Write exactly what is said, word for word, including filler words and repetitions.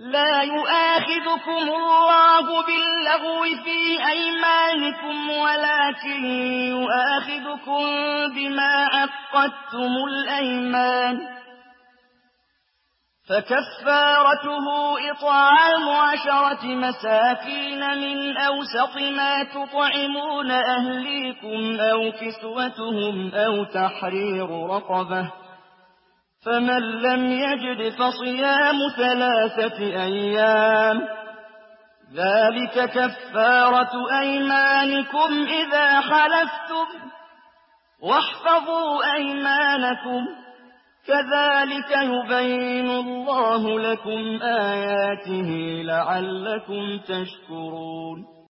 لا يؤاخذكم الله باللغو في أيمانكم ولكن يؤاخذكم بما عقدتم الأيمان فكفارته إطعام عشرة مساكين من أوسط ما تطعمون أهليكم أو كسوتهم أو تحرير رقبة فمن لم يجد فصيام ثلاثة أيام ذلك كفارة أيمانكم إذا حلفتم واحفظوا أيمانكم كذلك يبين الله لكم آياته لعلكم تشكرون